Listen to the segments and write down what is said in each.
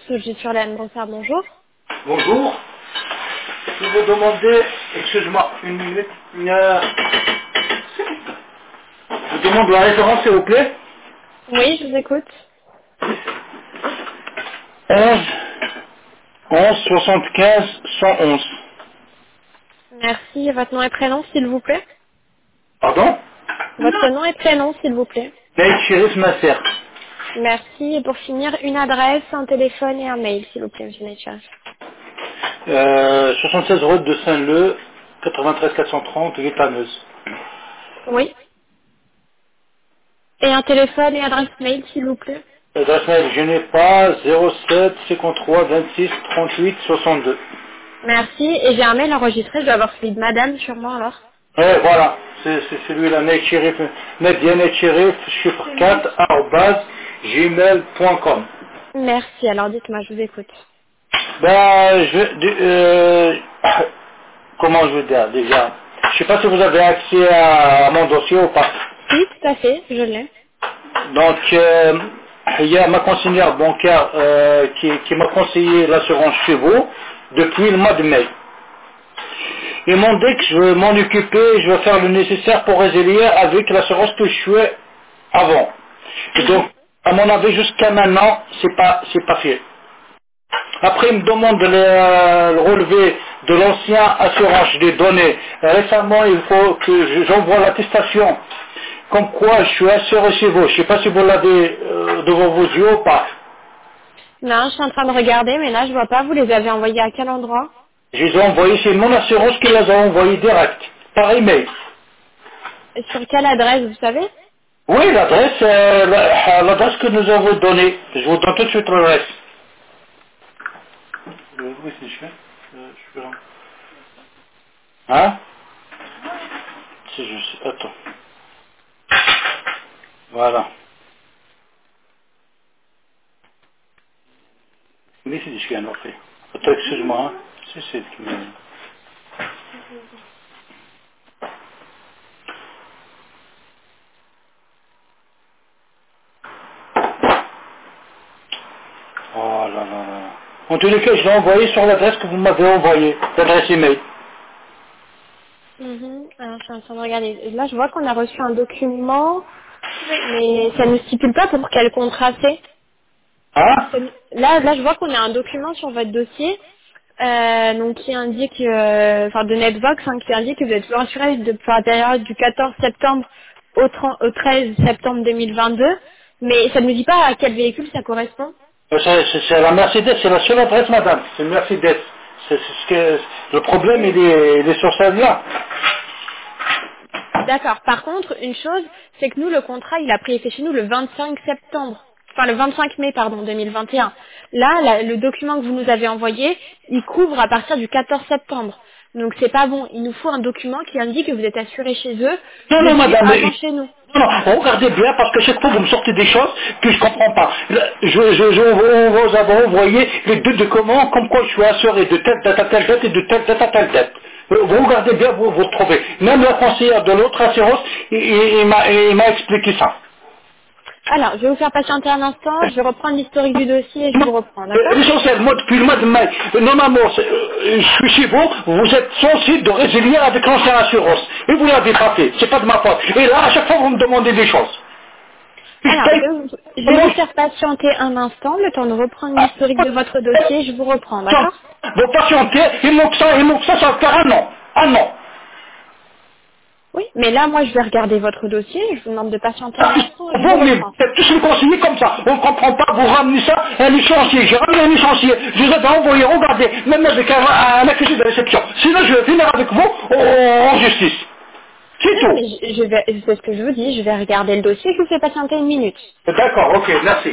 Je suis Laine Brossard, bonjour. Bonjour. Je vous demander, excuse-moi, une minute. Je vous demande la référence, s'il vous plaît. Oui, je vous écoute. 11, 75, 111. Merci. Votre nom et prénom, s'il vous plaît. Pardon? Votre nom et prénom, s'il vous plaît. Naïd Chérif Masser. Merci. Et pour finir, une adresse, un téléphone et un mail, s'il vous plaît, monsieur Netchar. 76 route de Saint-Leu, 93 430, Vitaneuse. Oui. Et un téléphone et adresse mail, s'il vous plaît. L'adresse mail, je n'ai pas 07 53 26 38 62. Merci. Et j'ai un mail enregistré, je dois avoir celui de madame, sûrement, alors. Voilà, c'est celui-là, Naïd Chérif, Naïd Chérif, chiffre 4, arobase, gmail.com. Merci. Alors, dites-moi, je vous écoute. Ben, comment je veux dire déjà? Je sais pas si vous avez accès à mon dossier ou pas. Si, tout à fait, je l'ai. Donc, il y a ma conseillère bancaire qui m'a conseillé l'assurance chez vous depuis le mois de mai. Ils m'ont dit que je veux m'en occuper, je vais faire le nécessaire pour résilier avec l'assurance que je suis avant. Et donc, Mhm. à mon avis, jusqu'à maintenant, c'est pas fait. Après, il me demande le relevé de l'ancien assurance, je l'ai donné. Récemment, il faut que j'envoie l'attestation. Comme quoi, je suis assuré chez vous. Je ne sais pas si vous l'avez devant vos yeux ou pas. Non, je suis en train de regarder, mais là, je vois pas. Vous les avez envoyés à quel endroit? Je les ai envoyés, c'est mon assurance qui les a envoyés direct, par email. Et sur quelle adresse, vous savez? Oui, l'adresse, l'adresse que nous avons donnée. Je vous donne tout de suite l'adresse. Oui, c'est sûr. Je suis là. Hein? Si je sais. Attends. Voilà. Oui, c'est ce qu'il y a en fait. Attends, excuse-moi. Hein. C'est ce qui m'a dit. Oh là là là. En tous les cas, je l'ai envoyé sur l'adresse que vous m'avez envoyée, l'adresse email. Alors, je suis en train de regarder. Là, je vois qu'on a reçu un document, mais ça ne stipule pas pour quel contrat c'est. Hein? Là, je vois qu'on a un document sur votre dossier, donc qui indique, enfin de Netvox, hein, qui indique que vous êtes toujours assuré pour la période du 14 septembre au 13 septembre 2022, mais ça ne nous dit pas à quel véhicule ça correspond. C'est la Mercedes, c'est la seule adresse, madame. C'est une Mercedes. C'est ce que, le problème, il est sur celle-là. D'accord. Par contre, une chose, c'est que nous, le contrat, il a pris effet chez nous le 25 septembre. Enfin, le 25 mai, pardon, 2021. Là, le document que vous nous avez envoyé, il couvre à partir du 14 septembre. Donc, c'est pas bon. Il nous faut un document qui indique que vous êtes assuré chez eux Non, non, depuis madame, avant chez nous. non, non, regardez bien, parce que chaque fois vous me sortez des choses que je ne comprends pas. Là, vous avez envoyé les deux documents comme quoi je suis assuré de telle date à telle date et de telle date à telle date. Vous regardez bien, vous le trouvez. Même la conseillère de l'autre assurance, il m'a expliqué ça. Alors, je vais vous faire patienter un instant. Je vais reprendre l'historique du dossier et je Non, vous reprends, d'accord? l'essentiel, moi, depuis le mois de mai, normalement, je suis chez vous, vous êtes censé de résilier avec l'ancienne assurance. Et vous ne l'avez pas fait, c'est pas de ma faute. Et là, à chaque fois, vous me demandez des choses. Puis je Alors, paye, je vais comment vous faire patienter un instant, le temps de reprendre l'historique de votre dossier. Je vous reprends, d'accord? vos patienter, il manque ça va faire un an. Un an. Oui, mais là, moi, je vais regarder votre dossier. Je vous demande de patienter un Parce que instant et je vous vous, mais vous reprends. êtes tous me conseiller comme ça. On ne comprend pas, vous ramenez ça à un licencié. J'ai ramené un licencié. Je vous ai envoyé, regardez, même avec un accusé de réception. Sinon, je vais finir avec vous en justice. C'est Non, tout. mais c'est ce que je vous dis. Je vais regarder le dossier. Je vous fais patienter une minute. D'accord, ok, merci.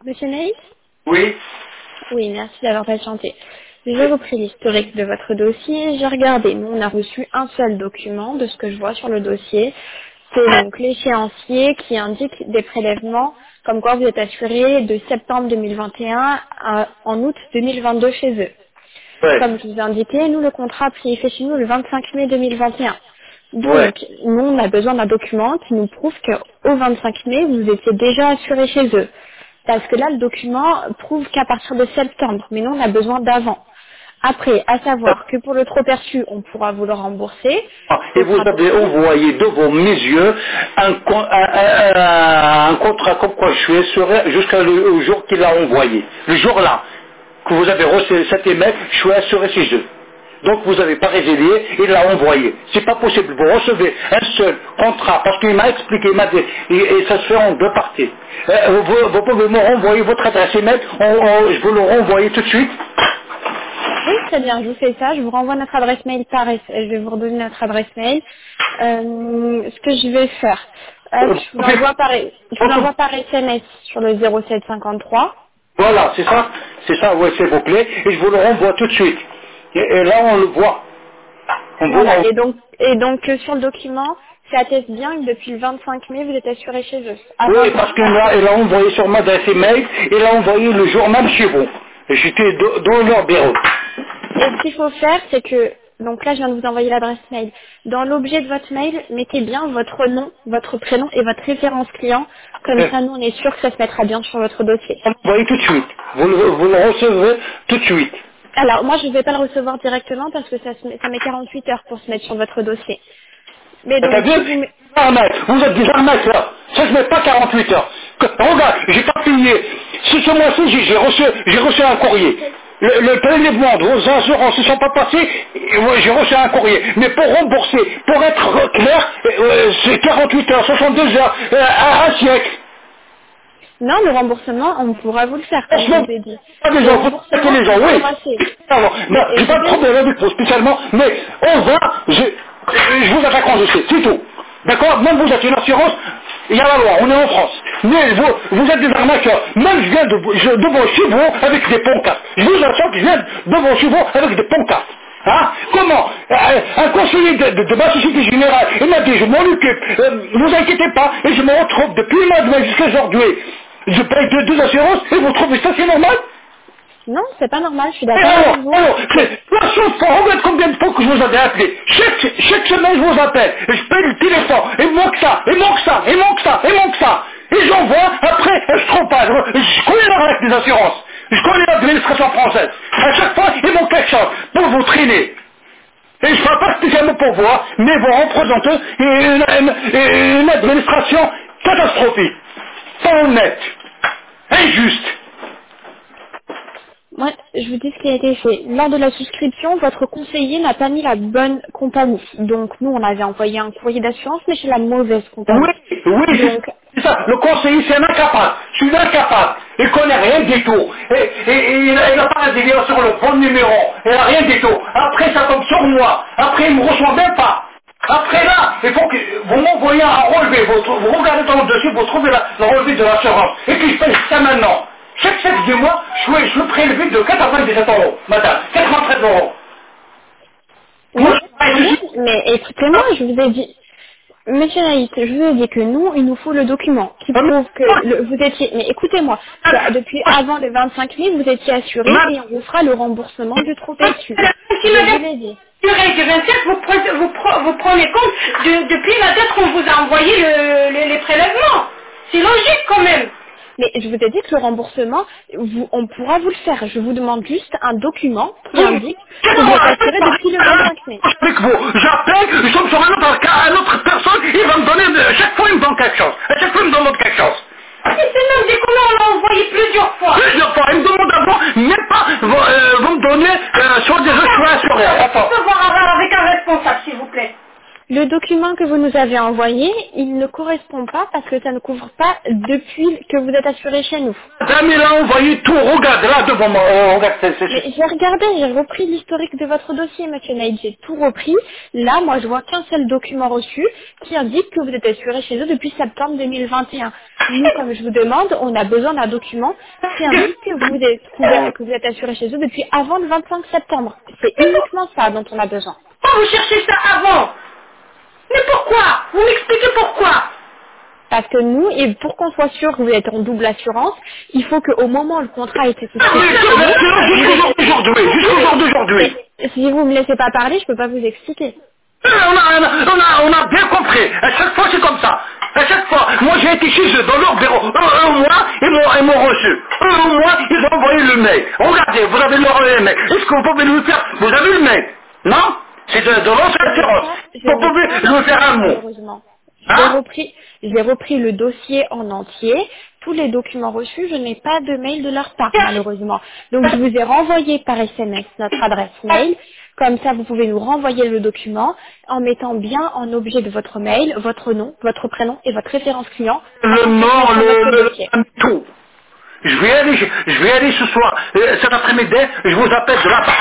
Monsieur Naïs? Oui. Oui, merci d'avoir patienté. J'ai repris l'historique de votre dossier, j'ai regardé. Nous, on a reçu un seul document de ce que je vois sur le dossier. C'est donc l'échéancier qui indique des prélèvements comme quoi vous êtes assuré de septembre 2021 en août 2022 chez eux. Ouais. Comme je vous ai indiqué, nous, le contrat a pris effet chez nous le 25 mai 2021. Ouais. Donc, nous, on a besoin d'un document qui nous prouve qu'au 25 mai, vous étiez déjà assuré chez eux. Parce que là, le document prouve qu'à partir de septembre, mais nous, on a besoin d'avant. Après, à savoir que pour le trop perçu, on pourra vous le rembourser. Et Ce vous sera avez possible. envoyé devant mes yeux un contrat comme quoi je suis assuré jusqu'au jour qu'il a envoyé. Le jour-là que vous avez reçu cet email, je suis assuré chez eux. Donc vous n'avez pas résilié, il l'a envoyé. C'est pas possible. Vous recevez un seul contrat, parce qu'il m'a expliqué, il m'a dit, et ça se fait en deux parties. Vous pouvez me renvoyer votre adresse email, je vous le renvoyer tout de suite. Oui, très bien, je vous fais ça. Je vous renvoie notre adresse mail je vais vous redonner notre adresse mail. Ce que je vais faire, hop, Vous pouvez- je vous l'envoie par SMS sur le 0753. Voilà, c'est ça, ouais, s'il vous plaît, et je vous le renvoie tout de suite. Et là, on le voit. Voilà, et donc sur le document, ça atteste bien que depuis le 25 mai, vous êtes assuré chez eux, avant Oui, le parce que 25 là, mai. il a envoyé sur ma adresse email, il a envoyé le jour même chez vous. Et j'étais dans leur bureau. Et ce qu'il faut faire, c'est que, donc là, je viens de vous envoyer l'adresse mail. Dans l'objet de votre mail, mettez bien votre nom, votre prénom et votre référence client. Comme ça, nous, on est sûr que ça se mettra bien sur votre dossier. Vous l'envoyez tout de suite. Vous le recevrez tout de suite. Alors, moi, je ne vais pas le recevoir directement parce que ça met 48 heures pour se mettre sur votre dossier. Mais donc, si C'est-à-dire, vous... arnaque. Vous êtes des arnaqueurs. Ça ne met pas 48 heures. Regarde, j'ai pas payé. Ce mois-ci, j'ai reçu un courrier. Le prélèvement de vos assurances ne sont pas passés, et moi, j'ai reçu un courrier. Mais pour rembourser, pour être clair, c'est 48 heures, 62 heures, un siècle. Non, le remboursement, on pourra vous le faire, comme je Franchement, vous ai dit. pas des Le gens, vous traitez remboursement, les gens, c'est oui. déclenché. Alors, Mais non, j'ai pas de écoutez, problème avec vous spécialement, mais on va, je vous attaque en dossier, c'est tout. D'accord? Même vous êtes une assurance, il y a la loi, on est en France. Mais vous êtes des arnaqueurs. Même je viens devant chez vous avec des pancartes. Je vous assure que je viens devant chez vous avec des pancartes. Hein? Comment un conseiller de ma société générale, il m'a dit, je m'en occupe, ne vous inquiétez pas, et je me retrouve depuis le mois de mai jusqu'à aujourd'hui. Je paye deux assurances, et vous trouvez ça c'est normal? non, c'est pas normal, je suis Et d'accord avec alors, vous. Mais la chose, pour regarder combien de fois que je vous avais appelé. Chaque semaine, je vous appelle. Et je paye le téléphone. Il manque ça, il manque ça, il manque ça, il manque ça. Et j'envoie, après, je trouve pas. Je connais la règle des assurances. Je connais l'administration française. À chaque fois, il manque quelque chose pour vous traîner. Et je ne parle pas spécialement pour vous, hein, mais vous représentez une administration catastrophique. Pas honnête. Injuste. moi, je vous dis ce qui a été fait. Lors de la souscription, votre conseiller n'a pas mis la bonne compagnie. Donc, nous, on avait envoyé un courrier d'assurance, mais chez la mauvaise Oui, compagnie. oui, Donc, c'est ça. Le conseiller, c'est un incapable. Je suis incapable. Il connaît rien du tout. Et il n'a pas la déviation sur le bon numéro. Il n'a rien du tout. Après, ça tombe sur moi. Après, il ne me reçoit même pas. Après là, il faut que vous m'envoyez un relevé. Vous regardez dans le dossier, vous trouvez le relevé de l'assurance. Et puis je paye ça maintenant. Chaque du mois, je suis prélevé de 97 euros, madame. 93 euros. oui, Moi, je très bien, suis... mais écoutez-moi, je vous ai dit, Monsieur Naïs, je vous ai dit que nous, il nous faut le document qui prouve que vous étiez, mais écoutez-moi, que depuis avant le 25 mai, vous étiez assuré Ma- et on vous fera le remboursement du trop perçu. Si Je vous madame l'ai dit. durée du 27, vous prenez compte depuis la date qu'on vous a envoyé les prélèvements. C'est logique quand même. Mais je vous ai dit que le remboursement, on pourra vous le faire. Je vous demande juste un document qui Vous, indique que vous êtes assuré depuis le 25 mai. avec vous, j'appelle, je tombe sur un autre cas, une autre personne, il va me donner, à chaque fois il me donne quelque chose, à chaque fois il me demande quelque chose. Et c'est même des comment on l'a envoyé plusieurs fois. Plusieurs fois, il me demande avant, même pas, vous me donnez, soit des je suis assuré. On Attends. peut voir avec un responsable, s'il vous plaît. Le document que vous nous avez envoyé, il ne correspond pas parce que ça ne couvre pas depuis que vous êtes assuré chez nous. Madame, il a envoyé tout, regarde, là devant moi, regarde, Mais j'ai regardé, j'ai repris l'historique de votre dossier, monsieur Naïd, j'ai tout repris. Là, moi, je vois qu'un seul document reçu qui indique que vous êtes assuré chez eux depuis septembre 2021. Nous, comme je vous demande, on a besoin d'un document qui indique que vous êtes couvert, que vous êtes assuré chez eux depuis avant le 25 septembre. C'est uniquement ça dont on a besoin. Pourquoi vous cherchez ça avant? Mais pourquoi? Vous m'expliquez pourquoi? Parce que nous, et pour qu'on soit sûr que vous êtes en double assurance, il faut qu'au moment où le contrat a été Ah souscrit oui, chez nous, vous jusqu'au jour ayez... d'aujourd'hui, jusqu'au jour d'aujourd'hui. Mais si vous me laissez pas parler, je peux pas vous expliquer. On a bien compris. À chaque fois, c'est comme ça. À chaque fois. Moi, j'ai été chez eux, dans leur bureau. Eux, au moins, ils m'ont reçu. Eux, au moins, ils ont envoyé le mail. Regardez, vous avez leur mail. Est-ce que vous pouvez nous le faire? Vous avez le mail? Non? C'est de l'ancienne assurance. Je Vous n'ai pouvez pas nous votre faire un mail, mot. malheureusement. Hein? J'ai repris le dossier en entier. Tous les documents reçus, je n'ai pas de mail de leur part, malheureusement. Donc, je vous ai renvoyé par SMS notre adresse mail. Comme ça, vous pouvez nous renvoyer le document en mettant bien en objet de votre mail votre nom, votre prénom et votre référence client Le afin que je mette nom, sur votre dossier. tout. Je vais aller ce soir, cet après-midi, je vous appelle de là-bas.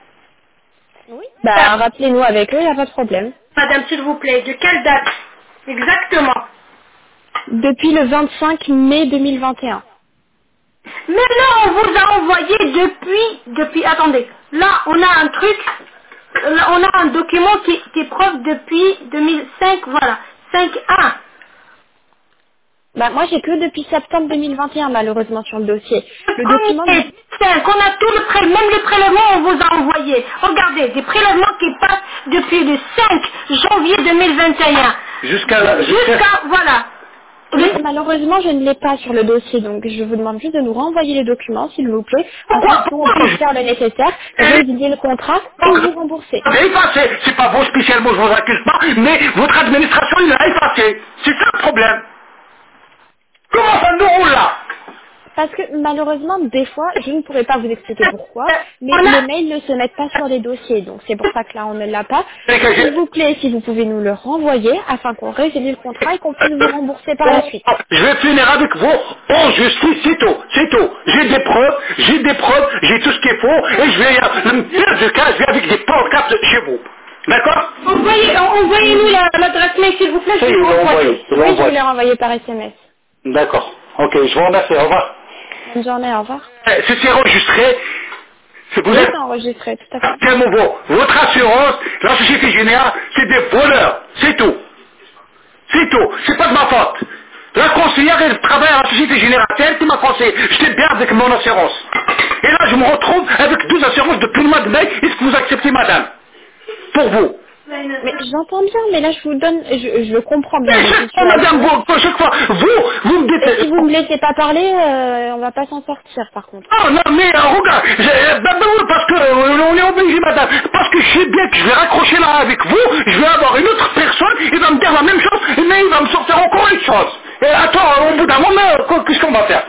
Oui. Bah, rappelez-nous avec eux, il n'y a pas de problème. Madame, s'il vous plaît, de quelle date? Exactement. Depuis le 25 mai 2021. Mais là, on vous a envoyé attendez, là, on a un truc, là, on a un document qui est preuve depuis 2005, voilà, 5.1. Bah, moi, j'ai que depuis septembre 2021, malheureusement, sur le dossier. Le Le document, premier, 5, on a tout même les prélèvements, on vous a envoyé. Regardez, des prélèvements qui passent depuis le 5 janvier 2021. Jusqu'à, voilà. oui, malheureusement, je ne l'ai pas sur le dossier, donc je vous demande juste de nous renvoyer les documents, s'il vous plaît, afin que nous, on puisse faire le nécessaire, résilier le contrat et vous rembourser. Vous avez effacé. C'est pas vous spécialement, je vous accuse pas, mais votre administration, il l'a effacé. C'est ça le problème. Comment ça nous roule là? Parce que malheureusement, des fois, je ne pourrais pas vous expliquer pourquoi, mais On les a, mails ne se mettent pas sur les dossiers, donc c'est pour ça que là, on ne l'a pas. C'est que S'il vous plaît, si vous pouvez nous le renvoyer, afin qu'on résilie le contrat et qu'on puisse vous rembourser par la suite. je vais finir avec vous en justice, c'est tout, c'est tout. J'ai des preuves, j'ai tout ce qu'il faut, et je vais, le pire du cas, je vais avec des pancartes chez vous. D'accord? envoyez-nous l'adresse mail, s'il vous plaît, Ça, je il vous l'a renvoie. envoyé, il l'a Oui, je vous envoyé. l'ai renvoyé par SMS. D'accord. Ok, je vous remercie, au revoir. Bonne journée, au revoir. C'est enregistré, si vous Oui, êtes c'est enregistré, tout à fait. c'est nouveau. Votre assurance, la Société Générale, c'est des voleurs, c'est tout. C'est tout, c'est pas de ma faute. La conseillère, elle travaille à la Société Générale, c'est elle qui m'a conseillé. J'étais bien avec mon assurance. Et là, je me retrouve avec deux assurances depuis le mois de mai. Est-ce que vous acceptez, madame? Pour vous. Mais j'entends bien, mais là, je vous donne, je comprends bien Et votre chaque fois, madame, situation. chaque fois, vous me Et si dites... vous me laissez pas parler, on va pas s'en sortir, par contre. Oh non, mais regarde, oui, parce que on est obligé, madame, parce que je sais bien que je vais raccrocher là avec vous, je vais avoir une autre personne, il va me dire la même chose, mais il va me sortir encore une chose. Et attends, au bout d'un moment, qu'est-ce qu'on va faire?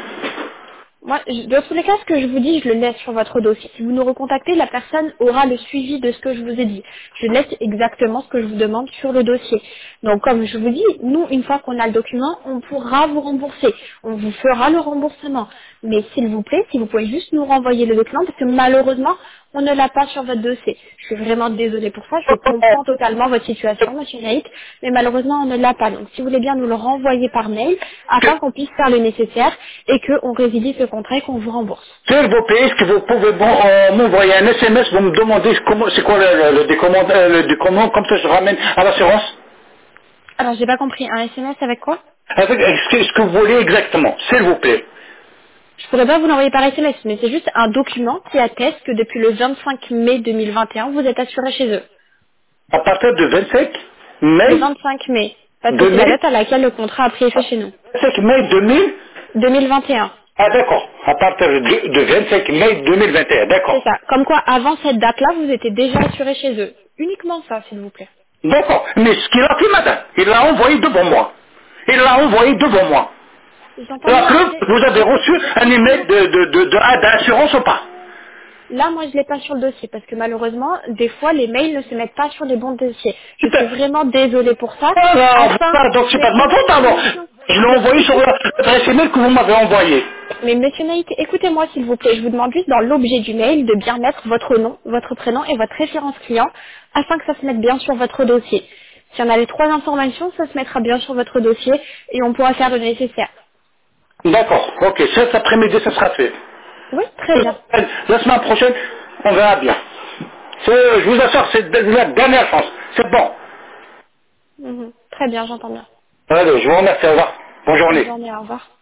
Moi, dans tous les cas, ce que je vous dis, je le laisse sur votre dossier. Si vous nous recontactez, la personne aura le suivi de ce que je vous ai dit. Je laisse exactement ce que je vous demande sur le dossier. Donc, comme je vous dis, nous, une fois qu'on a le document, on pourra vous rembourser. On vous fera le remboursement. Mais s'il vous plaît, si vous pouvez juste nous renvoyer le document, parce que malheureusement, on ne l'a pas sur votre dossier. Je suis vraiment désolée pour ça. Je comprends totalement votre situation, monsieur Naïk, mais malheureusement, on ne l'a pas. Donc, si vous voulez bien nous le renvoyer par mail, afin qu'on puisse faire le nécessaire et qu'on résilie ce contrat et qu'on vous rembourse. S'il vous plaît, est-ce que vous pouvez m'envoyer un SMS, vous me demandez c'est quoi le décommande, comme ça je ramène à l'assurance? Alors, j'ai pas compris. Un SMS avec quoi? Avec ce que vous voulez exactement, s'il vous plaît. Je pourrais pas vous l'envoyer par SMS, mais c'est juste un document qui atteste que depuis le 25 mai 2021, vous êtes assuré chez eux. À partir du 25 Le mai 25 mai. Parce que c'est la 2000, date à laquelle le contrat a pris effet chez nous. 25 mai 2000, 2021. ah d'accord, à partir de 25 mai 2021, C'est d'accord. ça. Comme quoi, avant cette date-là, vous étiez déjà assuré chez eux. Uniquement ça, s'il vous plaît. D'accord, mais ce qu'il a fait, madame, il l'a envoyé devant moi. Il l'a envoyé devant moi. J'entends La bien. preuve, vous avez reçu un email d'assurance ou pas? Là, moi, je l'ai pas sur le dossier parce que malheureusement, des fois, les mails ne se mettent pas sur les bons dossiers. Je suis Super. vraiment désolée pour ça. Alors, Afin, voilà, donc c'est mais pas de ma faute alors. monsieur, Je l'ai mais envoyé sur écoutez, l'adresse email que vous m'avez envoyée. mais monsieur Naïté, écoutez-moi s'il vous plaît. Je vous demande juste dans l'objet du mail de bien mettre votre nom, votre prénom et votre référence client afin que ça se mette bien sur votre dossier. Si on a les trois informations, ça se mettra bien sur votre dossier et on pourra faire le nécessaire. D'accord, ok, cet après-midi ça sera fait. Oui, très bien. La semaine prochaine, on verra bien. Je vous assure, c'est la dernière chance. C'est bon. Mhm. Très bien, j'entends bien. Allez, je vous remercie, au revoir. Bonne Bonne journée. journée, au revoir.